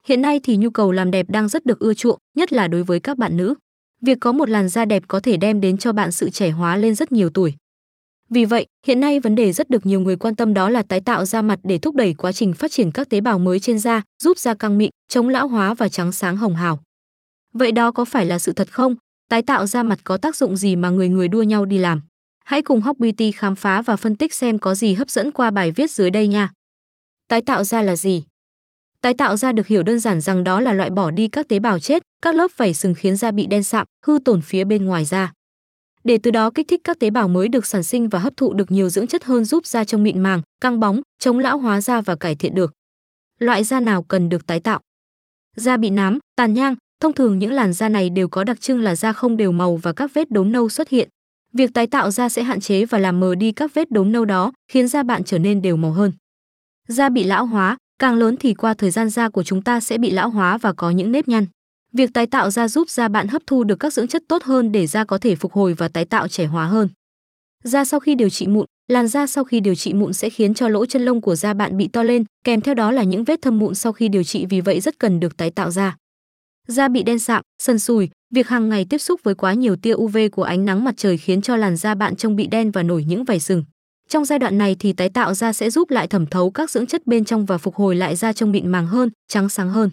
Hiện nay thì nhu cầu làm đẹp đang rất được ưa chuộng, nhất là đối với các bạn nữ. Việc có một làn da đẹp có thể đem đến cho bạn sự trẻ hóa lên rất nhiều tuổi. Vì vậy, hiện nay vấn đề rất được nhiều người quan tâm đó là tái tạo da mặt để thúc đẩy quá trình phát triển các tế bào mới trên da, giúp da căng mịn, chống lão hóa và trắng sáng hồng hào. Vậy đó có phải là sự thật không? Tái tạo da mặt có tác dụng gì mà người người đua nhau đi làm? Hãy cùng Hóc Beauty khám phá và phân tích xem có gì hấp dẫn qua bài viết dưới đây nha. Tái tạo da là gì? Tái tạo da được hiểu đơn giản rằng đó là loại bỏ đi các tế bào chết, các lớp vảy sừng khiến da bị đen sạm, hư tổn phía bên ngoài da. Để từ đó kích thích các tế bào mới được sản sinh và hấp thụ được nhiều dưỡng chất hơn giúp da trông mịn màng, căng bóng, chống lão hóa da và cải thiện được. Loại da nào cần được tái tạo? Da bị nám, tàn nhang, thông thường những làn da này đều có đặc trưng là da không đều màu và các vết đốm nâu xuất hiện. Việc tái tạo da sẽ hạn chế và làm mờ đi các vết đốm nâu đó, khiến da bạn trở nên đều màu hơn. Da bị lão hóa, càng lớn thì qua thời gian da của chúng ta sẽ bị lão hóa và có những nếp nhăn. Việc tái tạo da giúp da bạn hấp thu được các dưỡng chất tốt hơn để da có thể phục hồi và tái tạo trẻ hóa hơn. Da sau khi điều trị mụn, làn da sau khi điều trị mụn sẽ khiến cho lỗ chân lông của da bạn bị to lên, kèm theo đó là những vết thâm mụn sau khi điều trị, vì vậy rất cần được tái tạo da. Da bị đen sạm, sần sùi, việc hàng ngày tiếp xúc với quá nhiều tia UV của ánh nắng mặt trời khiến cho làn da bạn trông bị đen và nổi những vảy sừng. Trong giai đoạn này thì tái tạo da sẽ giúp lại thẩm thấu các dưỡng chất bên trong và phục hồi lại da trông mịn màng hơn, trắng sáng hơn.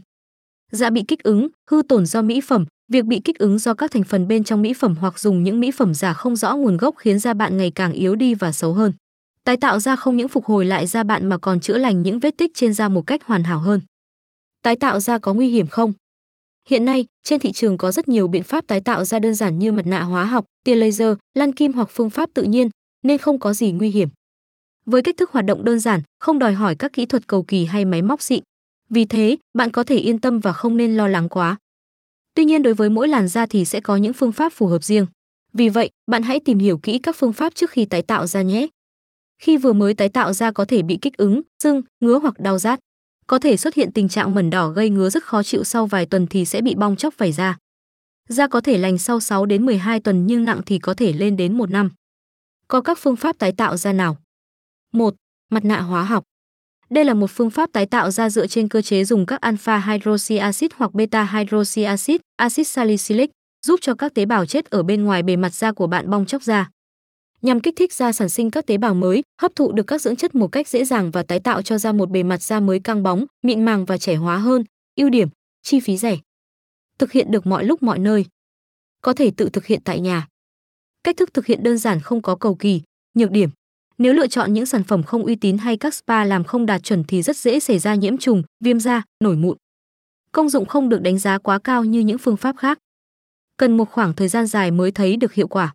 Da bị kích ứng, hư tổn do mỹ phẩm. Việc bị kích ứng do các thành phần bên trong mỹ phẩm hoặc dùng những mỹ phẩm giả không rõ nguồn gốc khiến da bạn ngày càng yếu đi và xấu hơn. Tái tạo da không những phục hồi lại da bạn mà còn chữa lành những vết tích trên da một cách hoàn hảo hơn. Tái tạo da có nguy hiểm không? Hiện nay, trên thị trường có rất nhiều biện pháp tái tạo da đơn giản như mặt nạ hóa học, tia laser, lăn kim hoặc phương pháp tự nhiên, nên không có gì nguy hiểm. Với cách thức hoạt động đơn giản, không đòi hỏi các kỹ thuật cầu kỳ hay máy móc xịn. Vì thế, bạn có thể yên tâm và không nên lo lắng quá. Tuy nhiên đối với mỗi làn da thì sẽ có những phương pháp phù hợp riêng. Vì vậy, bạn hãy tìm hiểu kỹ các phương pháp trước khi tái tạo da nhé. Khi vừa mới tái tạo da có thể bị kích ứng, sưng, ngứa hoặc đau rát. Có thể xuất hiện tình trạng mẩn đỏ gây ngứa rất khó chịu, sau vài tuần thì sẽ bị bong tróc vảy da. Da có thể lành sau 6 đến 12 tuần nhưng nặng thì có thể lên đến 1 năm. Có các phương pháp tái tạo da nào? 1. Mặt nạ hóa học. Đây là một phương pháp tái tạo da dựa trên cơ chế dùng các alpha hydroxy acid hoặc beta hydroxy acid, axit salicylic, giúp cho các tế bào chết ở bên ngoài bề mặt da của bạn bong tróc da. Nhằm kích thích da sản sinh các tế bào mới, hấp thụ được các dưỡng chất một cách dễ dàng và tái tạo cho da một bề mặt da mới căng bóng, mịn màng và trẻ hóa hơn. Ưu điểm: chi phí rẻ. Thực hiện được mọi lúc mọi nơi. Có thể tự thực hiện tại nhà. Cách thức thực hiện đơn giản, không có cầu kỳ. Nhược điểm: nếu lựa chọn những sản phẩm không uy tín hay các spa làm không đạt chuẩn thì rất dễ xảy ra nhiễm trùng, viêm da, nổi mụn. Công dụng không được đánh giá quá cao như những phương pháp khác. Cần một khoảng thời gian dài mới thấy được hiệu quả.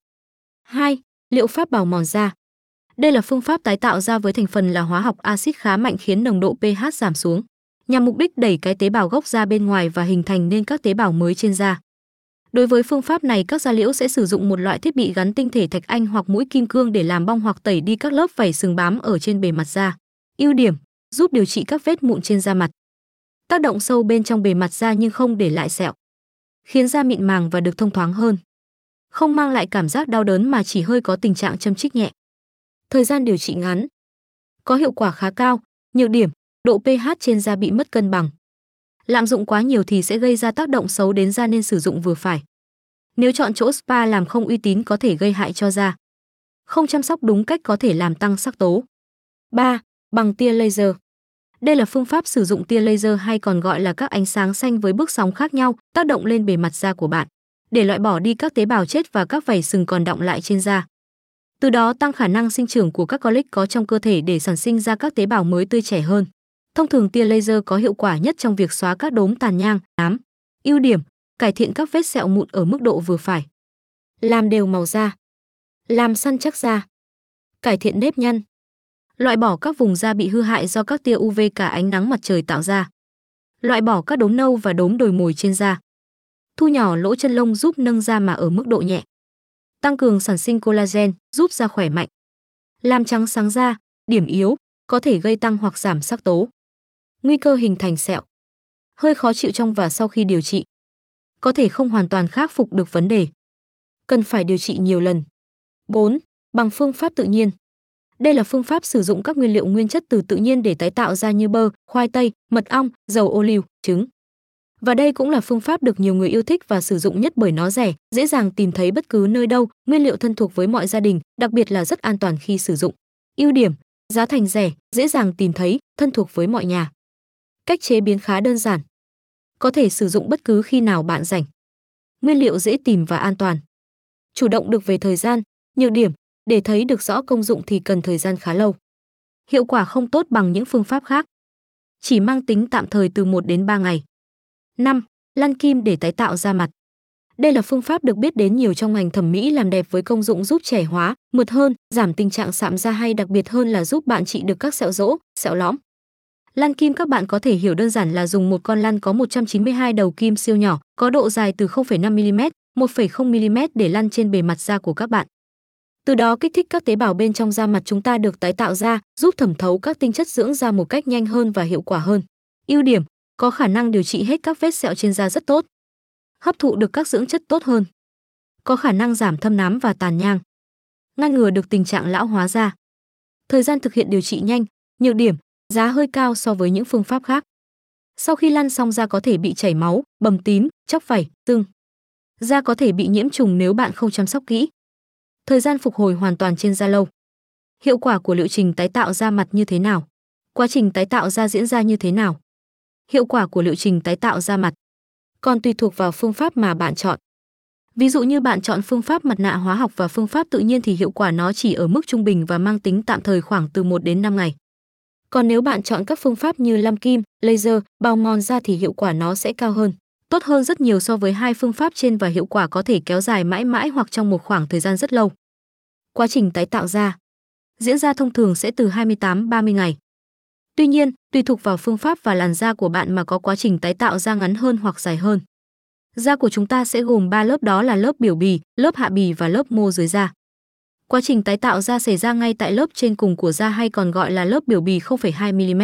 2. Liệu pháp bào mòn da. Đây là phương pháp tái tạo da với thành phần là hóa học axit khá mạnh khiến nồng độ pH giảm xuống, nhằm mục đích đẩy cái tế bào gốc da bên ngoài và hình thành nên các tế bào mới trên da. Đối với phương pháp này, các da liễu sẽ sử dụng một loại thiết bị gắn tinh thể thạch anh hoặc mũi kim cương để làm bong hoặc tẩy đi các lớp vảy sừng bám ở trên bề mặt da. Ưu điểm: giúp điều trị các vết mụn trên da mặt. Tác động sâu bên trong bề mặt da nhưng không để lại sẹo, khiến da mịn màng và được thông thoáng hơn. Không mang lại cảm giác đau đớn mà chỉ hơi có tình trạng châm chích nhẹ. Thời gian điều trị ngắn. Có hiệu quả khá cao. Nhược điểm: độ pH trên da bị mất cân bằng. Lạm dụng quá nhiều thì sẽ gây ra tác động xấu đến da nên sử dụng vừa phải. Nếu chọn chỗ spa làm không uy tín có thể gây hại cho da. Không chăm sóc đúng cách có thể làm tăng sắc tố. 3. Bằng tia laser. Đây là phương pháp sử dụng tia laser hay còn gọi là các ánh sáng xanh với bước sóng khác nhau tác động lên bề mặt da của bạn để loại bỏ đi các tế bào chết và các vảy sừng còn đọng lại trên da. Từ đó tăng khả năng sinh trưởng của các colic có trong cơ thể để sản sinh ra các tế bào mới tươi trẻ hơn. Thông thường tia laser có hiệu quả nhất trong việc xóa các đốm tàn nhang, nám. Ưu điểm: cải thiện các vết sẹo mụn ở mức độ vừa phải. Làm đều màu da. Làm săn chắc da. Cải thiện nếp nhăn. Loại bỏ các vùng da bị hư hại do các tia UV cả ánh nắng mặt trời tạo ra. Loại bỏ các đốm nâu và đốm đồi mồi trên da. Thu nhỏ lỗ chân lông giúp nâng da mà ở mức độ nhẹ. Tăng cường sản sinh collagen, giúp da khỏe mạnh. Làm trắng sáng da. Điểm yếu: có thể gây tăng hoặc giảm sắc tố. Nguy cơ hình thành sẹo. Hơi khó chịu trong và sau khi điều trị. Có thể không hoàn toàn khắc phục được vấn đề. Cần phải điều trị nhiều lần. 4. Bằng phương pháp tự nhiên. Đây là phương pháp sử dụng các nguyên liệu nguyên chất từ tự nhiên để tái tạo da như bơ, khoai tây, mật ong, dầu ô liu, trứng. Và đây cũng là phương pháp được nhiều người yêu thích và sử dụng nhất bởi nó rẻ, dễ dàng tìm thấy bất cứ nơi đâu, nguyên liệu thân thuộc với mọi gia đình, đặc biệt là rất an toàn khi sử dụng. Ưu điểm: giá thành rẻ, dễ dàng tìm thấy, thân thuộc với mọi nhà. Cách chế biến khá đơn giản. Có thể sử dụng bất cứ khi nào bạn rảnh. Nguyên liệu dễ tìm và an toàn. Chủ động được về thời gian. Nhược điểm: để thấy được rõ công dụng thì cần thời gian khá lâu. Hiệu quả không tốt bằng những phương pháp khác. Chỉ mang tính tạm thời từ 1 đến 3 ngày. 5. Lăn kim để tái tạo da mặt. Đây là phương pháp được biết đến nhiều trong ngành thẩm mỹ làm đẹp với công dụng giúp trẻ hóa, mượt hơn, giảm tình trạng sạm da hay đặc biệt hơn là giúp bạn trị được các sẹo rỗ, sẹo lõm. Lăn kim các bạn có thể hiểu đơn giản là dùng một con lăn có 192 đầu kim siêu nhỏ, có độ dài từ 0,5 mm, 1,0 mm để lăn trên bề mặt da của các bạn. Từ đó kích thích các tế bào bên trong da mặt chúng ta được tái tạo ra, giúp thẩm thấu các tinh chất dưỡng da một cách nhanh hơn và hiệu quả hơn. Ưu điểm: có khả năng điều trị hết các vết sẹo trên da rất tốt. Hấp thụ được các dưỡng chất tốt hơn. Có khả năng giảm thâm nám và tàn nhang. Ngăn ngừa được tình trạng lão hóa da. Thời gian thực hiện điều trị nhanh. Nhược điểm: giá hơi cao so với những phương pháp khác. Sau khi lăn xong da có thể bị chảy máu, bầm tím, chóc vảy, sưng. Da có thể bị nhiễm trùng nếu bạn không chăm sóc kỹ. Thời gian phục hồi hoàn toàn trên da lâu. Hiệu quả của liệu trình tái tạo da mặt như thế nào? Quá trình tái tạo da diễn ra như thế nào? Hiệu quả của liệu trình tái tạo da mặt còn tùy thuộc vào phương pháp mà bạn chọn. Ví dụ như bạn chọn phương pháp mặt nạ hóa học và phương pháp tự nhiên thì hiệu quả nó chỉ ở mức trung bình và mang tính tạm thời khoảng từ 1 đến 5 ngày. Còn nếu bạn chọn các phương pháp như lăm kim, laser, bào mòn da thì hiệu quả nó sẽ cao hơn, tốt hơn rất nhiều so với hai phương pháp trên và hiệu quả có thể kéo dài mãi mãi hoặc trong một khoảng thời gian rất lâu. Quá trình tái tạo da diễn ra thông thường sẽ từ 28-30 ngày. Tuy nhiên, tùy thuộc vào phương pháp và làn da của bạn mà có quá trình tái tạo da ngắn hơn hoặc dài hơn. Da của chúng ta sẽ gồm 3 lớp, đó là lớp biểu bì, lớp hạ bì và lớp mô dưới da. Quá trình tái tạo da xảy ra ngay tại lớp trên cùng của da hay còn gọi là lớp biểu bì 0,2 mm.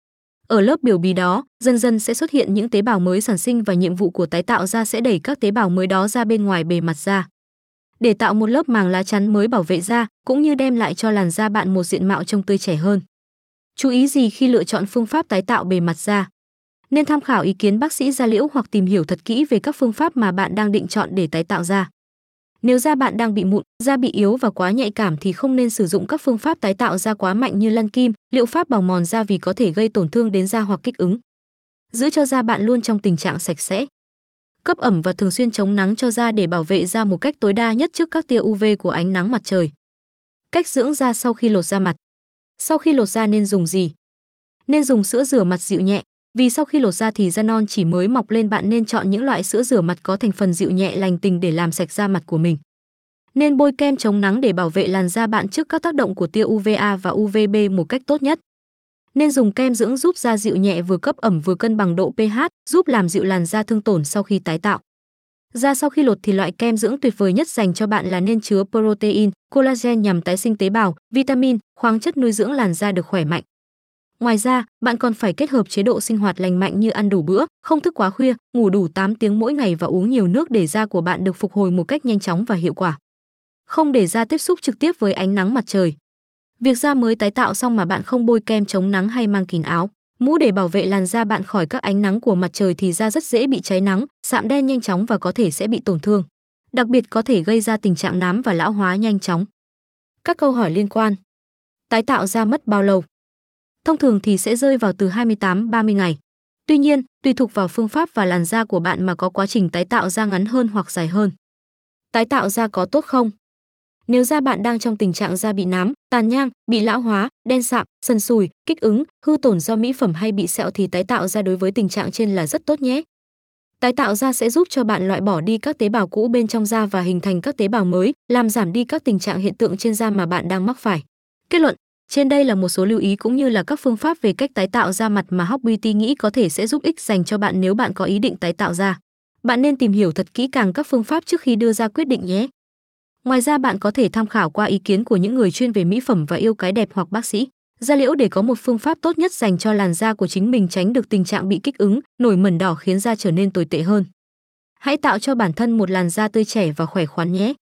Ở lớp biểu bì đó, dần dần sẽ xuất hiện những tế bào mới sản sinh và nhiệm vụ của tái tạo da sẽ đẩy các tế bào mới đó ra bên ngoài bề mặt da. Để tạo một lớp màng lá chắn mới bảo vệ da, cũng như đem lại cho làn da bạn một diện mạo trông tươi trẻ hơn. Chú ý gì khi lựa chọn phương pháp tái tạo bề mặt da? Nên tham khảo ý kiến bác sĩ da liễu hoặc tìm hiểu thật kỹ về các phương pháp mà bạn đang định chọn để tái tạo da. Nếu da bạn đang bị mụn, da bị yếu và quá nhạy cảm thì không nên sử dụng các phương pháp tái tạo da quá mạnh như lăn kim, liệu pháp bào mòn da vì có thể gây tổn thương đến da hoặc kích ứng. Giữ cho da bạn luôn trong tình trạng sạch sẽ. Cấp ẩm và thường xuyên chống nắng cho da để bảo vệ da một cách tối đa nhất trước các tia UV của ánh nắng mặt trời. Cách dưỡng da sau khi lột da mặt. Sau khi lột da nên dùng gì? Nên dùng sữa rửa mặt dịu nhẹ. Vì sau khi lột da thì da non chỉ mới mọc lên, bạn nên chọn những loại sữa rửa mặt có thành phần dịu nhẹ lành tình để làm sạch da mặt của mình. Nên bôi kem chống nắng để bảo vệ làn da bạn trước các tác động của tia UVA và UVB một cách tốt nhất. Nên dùng kem dưỡng giúp da dịu nhẹ, vừa cấp ẩm vừa cân bằng độ pH, giúp làm dịu làn da thương tổn sau khi tái tạo. Da sau khi lột thì loại kem dưỡng tuyệt vời nhất dành cho bạn là nên chứa protein, collagen nhằm tái sinh tế bào, vitamin, khoáng chất nuôi dưỡng làn da được khỏe mạnh. Ngoài ra, bạn còn phải kết hợp chế độ sinh hoạt lành mạnh như ăn đủ bữa, không thức quá khuya, ngủ đủ 8 tiếng mỗi ngày và uống nhiều nước để da của bạn được phục hồi một cách nhanh chóng và hiệu quả. Không để da tiếp xúc trực tiếp với ánh nắng mặt trời. Việc da mới tái tạo xong mà bạn không bôi kem chống nắng hay mang kín áo, mũ để bảo vệ làn da bạn khỏi các ánh nắng của mặt trời thì da rất dễ bị cháy nắng, sạm đen nhanh chóng và có thể sẽ bị tổn thương. Đặc biệt có thể gây ra tình trạng nám và lão hóa nhanh chóng. Các câu hỏi liên quan. Tái tạo da mất bao lâu? Thông thường thì sẽ rơi vào từ 28-30 ngày. Tuy nhiên, tùy thuộc vào phương pháp và làn da của bạn mà có quá trình tái tạo da ngắn hơn hoặc dài hơn. Tái tạo da có tốt không? Nếu da bạn đang trong tình trạng da bị nám, tàn nhang, bị lão hóa, đen sạm, sần sùi, kích ứng, hư tổn do mỹ phẩm hay bị sẹo thì tái tạo da đối với tình trạng trên là rất tốt nhé. Tái tạo da sẽ giúp cho bạn loại bỏ đi các tế bào cũ bên trong da và hình thành các tế bào mới, làm giảm đi các tình trạng hiện tượng trên da mà bạn đang mắc phải. Kết luận, trên đây là một số lưu ý cũng như là các phương pháp về cách tái tạo da mặt mà Hóc Beauty nghĩ có thể sẽ giúp ích dành cho bạn nếu bạn có ý định tái tạo da. Bạn nên tìm hiểu thật kỹ càng các phương pháp trước khi đưa ra quyết định nhé. Ngoài ra bạn có thể tham khảo qua ý kiến của những người chuyên về mỹ phẩm và yêu cái đẹp hoặc bác sĩ da liễu để có một phương pháp tốt nhất dành cho làn da của chính mình, tránh được tình trạng bị kích ứng, nổi mẩn đỏ khiến da trở nên tồi tệ hơn. Hãy tạo cho bản thân một làn da tươi trẻ và khỏe khoắn nhé.